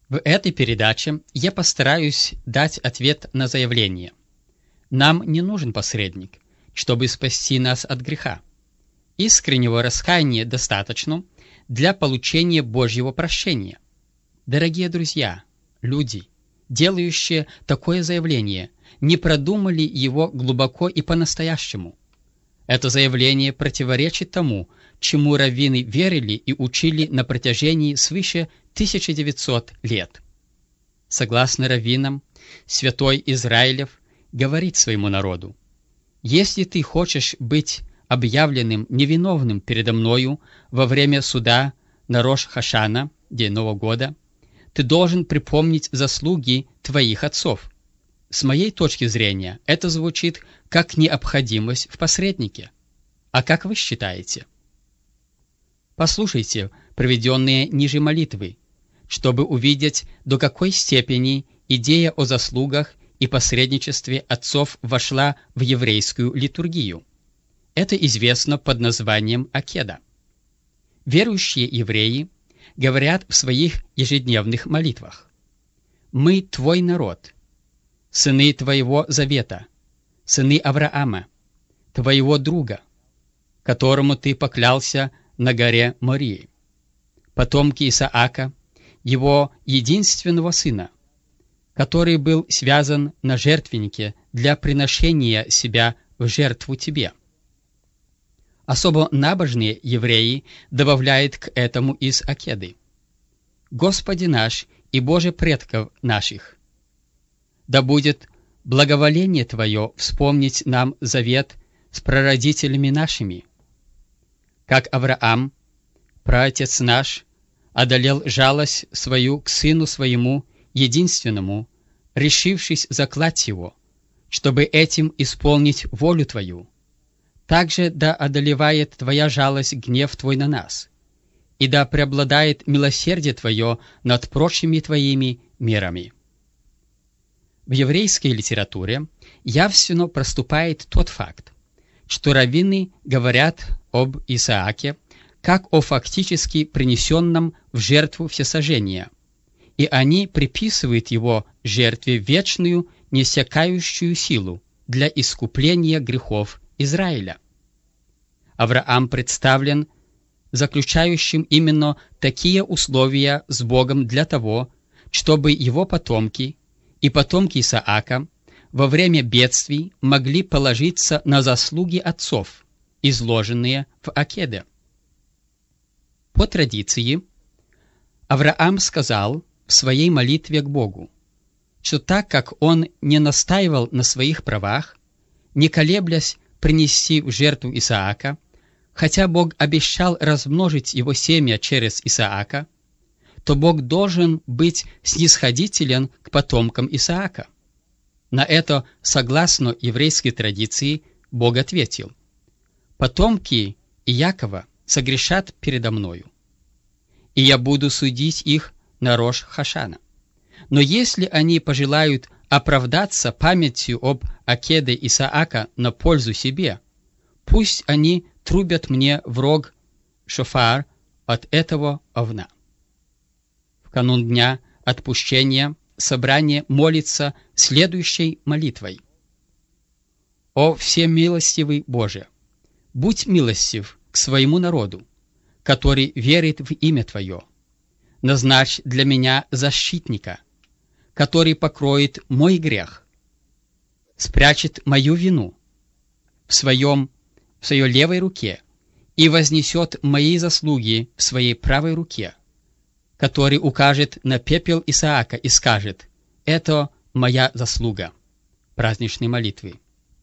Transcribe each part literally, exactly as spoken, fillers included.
В этой передаче я постараюсь дать ответ на заявление. Нам не нужен посредник, чтобы спасти нас от греха. Искреннего раскаяния достаточно для получения Божьего прощения. Дорогие друзья, люди, делающие такое заявление, не продумали его глубоко и по-настоящему. Это заявление противоречит тому, чему раввины верили и учили на протяжении свыше тысячи девятисот лет. Согласно раввинам, святой Израилев говорит своему народу: «Если ты хочешь быть объявленным невиновным передо мною во время суда на Рош-Хашана, день Нового года, ты должен припомнить заслуги твоих отцов». С моей точки зрения, это звучит как необходимость в посреднике. А как вы считаете? Послушайте приведенные ниже молитвы, чтобы увидеть, до какой степени идея о заслугах и посредничестве отцов вошла в еврейскую литургию. Это известно под названием акеда. Верующие евреи говорят в своих ежедневных молитвах: «Мы твой народ, сыны твоего завета, сыны Авраама, твоего друга, которому ты поклялся на горе Мории, потомки Исаака, его единственного сына, который был связан на жертвеннике для приношения себя в жертву тебе». Особо набожные евреи добавляют к этому из акеды: «Господи наш и Боже предков наших, да будет благоволение Твое вспомнить нам завет с прародителями нашими, как Авраам, праотец наш, одолел жалость свою к сыну своему единственному, решившись заклать его, чтобы этим исполнить волю Твою. Также да одолевает Твоя жалость гнев Твой на нас, и да преобладает милосердие Твое над прочими Твоими мирами». В еврейской литературе явственно проступает тот факт, что раввины говорят об Исааке как о фактически принесенном в жертву всесожжения, и они приписывают его жертве вечную, неиссякающую силу для искупления грехов Израиля. Авраам представлен заключающим именно такие условия с Богом для того, чтобы его потомки и потомки Исаака во время бедствий могли положиться на заслуги отцов, изложенные в акеде. По традиции, Авраам сказал в своей молитве к Богу, что так как он не настаивал на своих правах, не колеблясь принести в жертву Исаака, хотя Бог обещал размножить его семя через Исаака, то Бог должен быть снисходителен к потомкам Исаака. На это, согласно еврейской традиции, Бог ответил: «Потомки Иакова согрешат передо мною, и я буду судить их на Рош-Хашана. Но если они пожелают оправдаться памятью об акеде Исаака на пользу себе, пусть они трубят мне в рог шофар от этого овна». В канун Дня Отпущения собрание молится следующей молитвой: «О всемилостивый Боже, будь милостив к своему народу, который верит в имя Твое. Назначь для меня защитника, который покроет мой грех, спрячет мою вину в, своем, в своей левой руке и вознесет мои заслуги в своей правой руке, который укажет на пепел Исаака и скажет: «Это моя заслуга». Праздничной молитвы.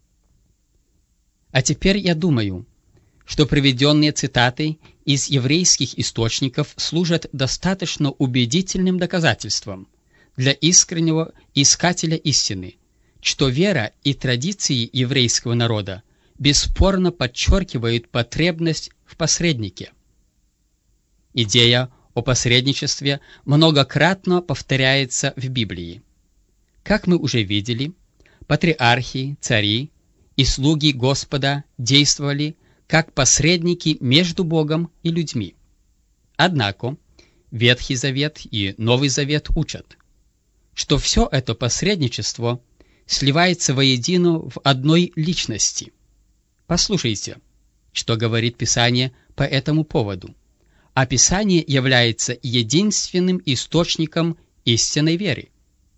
А теперь я думаю, что приведенные цитаты из еврейских источников служат достаточно убедительным доказательством для искреннего искателя истины, что вера и традиции еврейского народа бесспорно подчеркивают потребность в посреднике. Идея о посредничестве многократно повторяется в Библии. Как мы уже видели, патриархи, цари и слуги Господа действовали как посредники между Богом и людьми. Однако Ветхий Завет и Новый Завет учат, что все это посредничество сливается воедино в одной личности. Послушайте, что говорит Писание по этому поводу. А Писание является единственным источником истинной веры.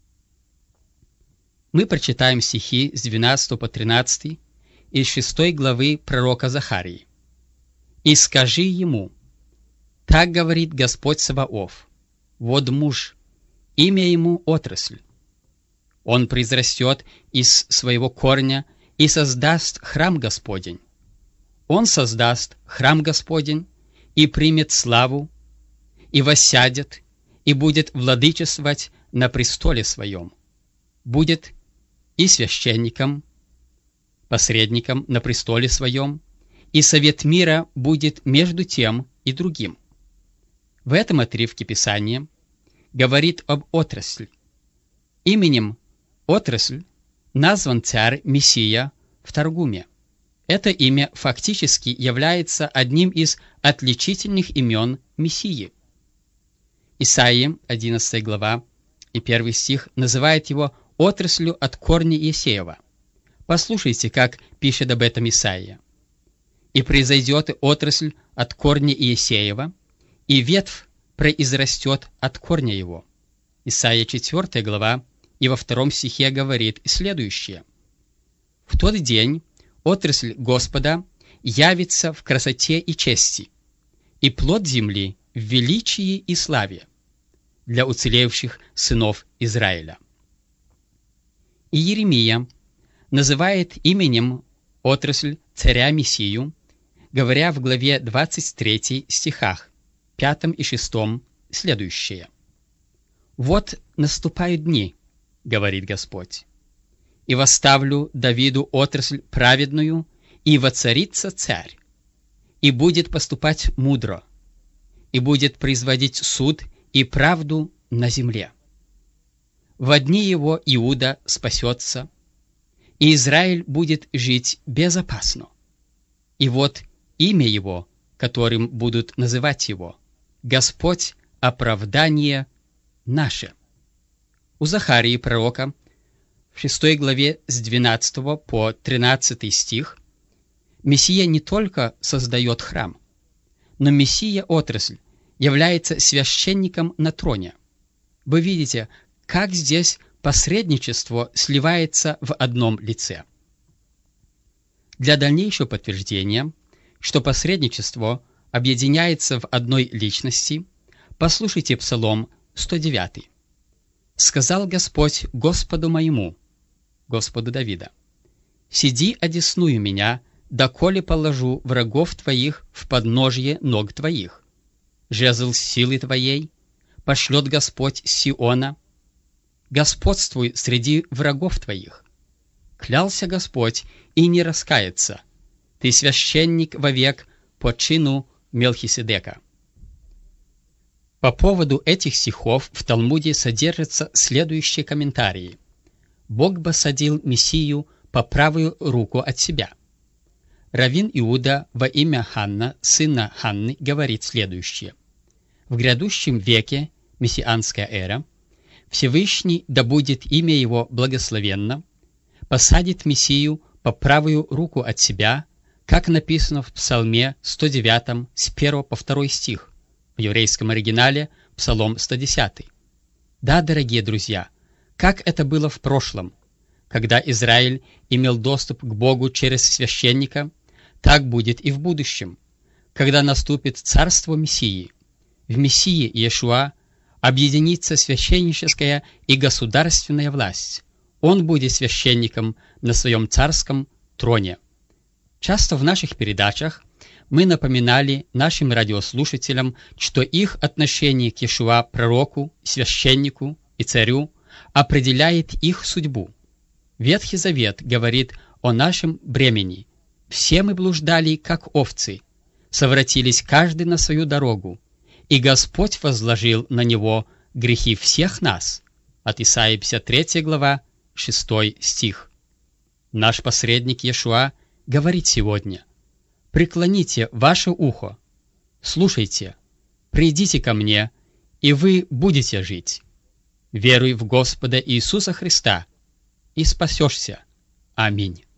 Мы прочитаем стихи с двенадцатого по тринадцатый из шестой главы пророка Захарии. «И скажи ему, так говорит Господь Саваоф, вот муж, имя ему отрасль. Он произрастет из своего корня и создаст храм Господень. Он создаст храм Господень и примет славу, и воссядет, и будет владычествовать на престоле своем. Будет и священником, посредником на престоле своем, и совет мира будет между тем и другим». В этом отрывке Писания говорит об отрасли. Именем отрасль назван царь Мессия в Таргуме. Это имя фактически является одним из отличительных имен Мессии. Исаия, одиннадцатая глава и первый стих, называет его отраслью от корня Иесеева. Послушайте, как пишет об этом Исаия. «И произойдет отрасль от корня Иесеева, и ветвь произрастет от корня его». Исаия четвёртая глава и во втором стихе говорит следующее. «В тот день отрасль Господа явится в красоте и чести, и плод земли в величии и славе для уцелевших сынов Израиля». И Иеремия называет именем отрасль царя Мессию, говоря в главе двадцать третьей стихах, пятом и шестом, следующее. «Вот наступают дни, — говорит Господь, — и восставлю Давиду отрасль праведную, и воцарится царь, и будет поступать мудро, и будет производить суд и правду на земле. Во дни его Иуда спасется, и Израиль будет жить безопасно. И вот имя его, которым будут называть его, Господь — оправдание наше». У Захарии пророка в шестой главе с двенадцатого по тринадцатый стих Мессия не только создает храм, но Мессия отрасль является священником на троне. Вы видите, как здесь посредничество сливается в одном лице. Для дальнейшего подтверждения, что посредничество объединяется в одной личности, послушайте Псалом сто девять. «Сказал Господь Господу моему, Господу Давида, сиди одесную меня, доколе положу врагов твоих в подножье ног твоих. Жезл силы твоей пошлет Господь с Сиона. Господствуй среди врагов твоих. Клялся Господь и не раскается. Ты священник вовек по чину Мелхиседека». По поводу этих стихов в Талмуде содержатся следующие комментарии. Бог посадил Мессию по правую руку от себя. Раввин Иуда во имя Ханна, сына Ханны, говорит следующее. В грядущем веке, мессианская эра, Всевышний, да будет имя его благословенно, посадит Мессию по правую руку от себя, как написано в Псалме сто девятом с первого по второй стих. В еврейском оригинале Псалом сто десятый. Да, дорогие друзья, как это было в прошлом, когда Израиль имел доступ к Богу через священника, так будет и в будущем, когда наступит царство Мессии. В Мессии Иешуа объединится священническая и государственная власть. Он будет священником на своем царском троне. Часто в наших передачах мы напоминали нашим радиослушателям, что их отношение к Иешуа, пророку, священнику и царю определяет их судьбу. Ветхий Завет говорит о нашем бремени. Все мы блуждали, как овцы, совратились каждый на свою дорогу, и Господь возложил на него грехи всех нас. От Исаии пятьдесят третья глава, шестой стих. Наш посредник Иешуа говорит сегодня: «Преклоните ваше ухо, слушайте, придите ко мне, и вы будете жить. Веруй в Господа Иисуса Христа, и спасешься. Аминь.